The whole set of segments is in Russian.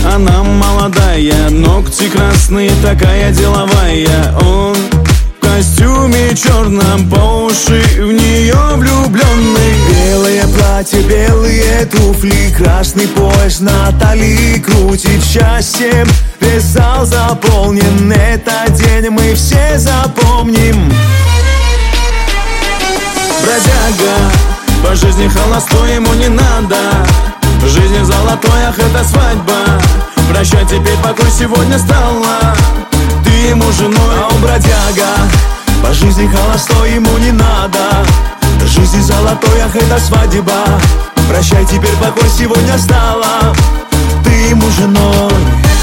Она молодая, ногти красные, такая деловая. Он в костюме черном, по уши в нее влюбленный. Белое платье, белые туфли, красный пояс на талии крутит счастьем. Весь зал заполнен, этот день мы все запомним. Бродяга, по жизни холостой, ему не надо. В жизни золотой, ах, это свадьба. Прощай, теперь покой сегодня стала. Ты ему женой, а он бродяга. По жизни холостой, ему не надо. В жизни золотой, ах, это свадьба. Прощай, теперь покой сегодня стала. Ты ему женой.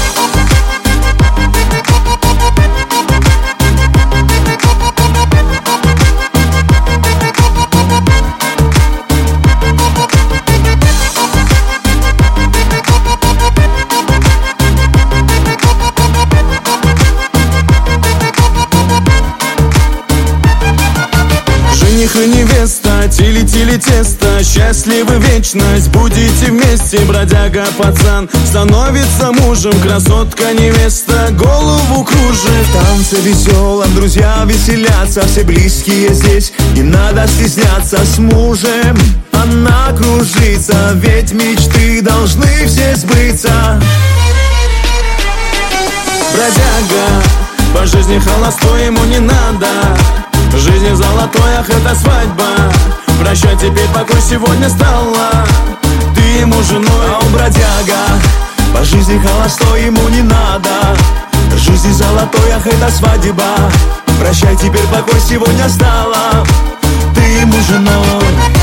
Жених и невеста, тили-тили тесто, счастливы вечность, будете вместе. Бродяга пацан становится мужем, красотка невеста голову кружит. В танце веселом друзья веселятся, все близкие здесь, не надо стесняться. С мужем она кружится, ведь мечты должны все сбыться. Бродяга, по жизни холостой, ему не надо. В жизни золотой, ах, это свадьба. Прощай, теперь покой сегодня стала. Ты ему женой, а он бродяга. По жизни холостой, ему не надо. В жизни золотой, ах, это свадьба. Прощай, теперь покой сегодня стала. Ты ему женой.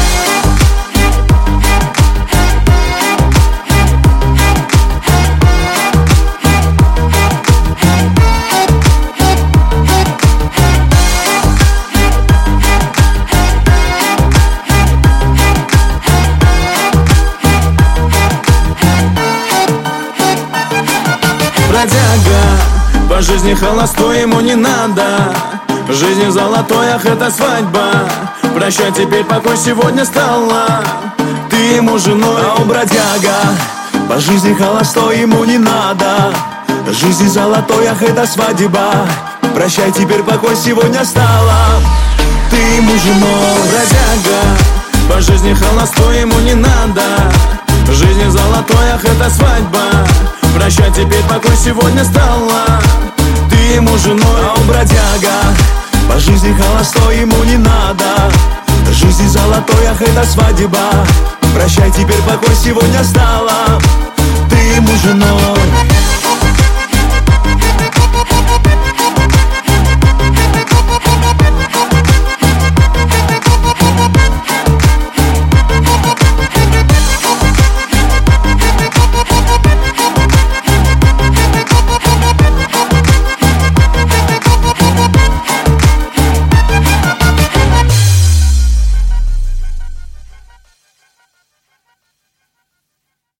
Бродяга, по жизни холостой, ему не надо. В жизни золотой, ах, это свадьба. Прощай, теперь покой сегодня стала. Ты ему женой, а он бродяга. По жизни холостой, ему не надо. В жизни золотой, ах, это свадьба. Прощай, теперь покой сегодня стала. Ты ему женой. Бродяга, по жизни холостой, ему не надо. В жизни золотой, ах, это свадьба. Прощай, теперь покой сегодня стала. Ты ему женой, а он бродяга. По жизни холостой, ему не надо. В жизни золотой, ах, это свадьба. Прощай, теперь покой сегодня стала. Ты ему женой.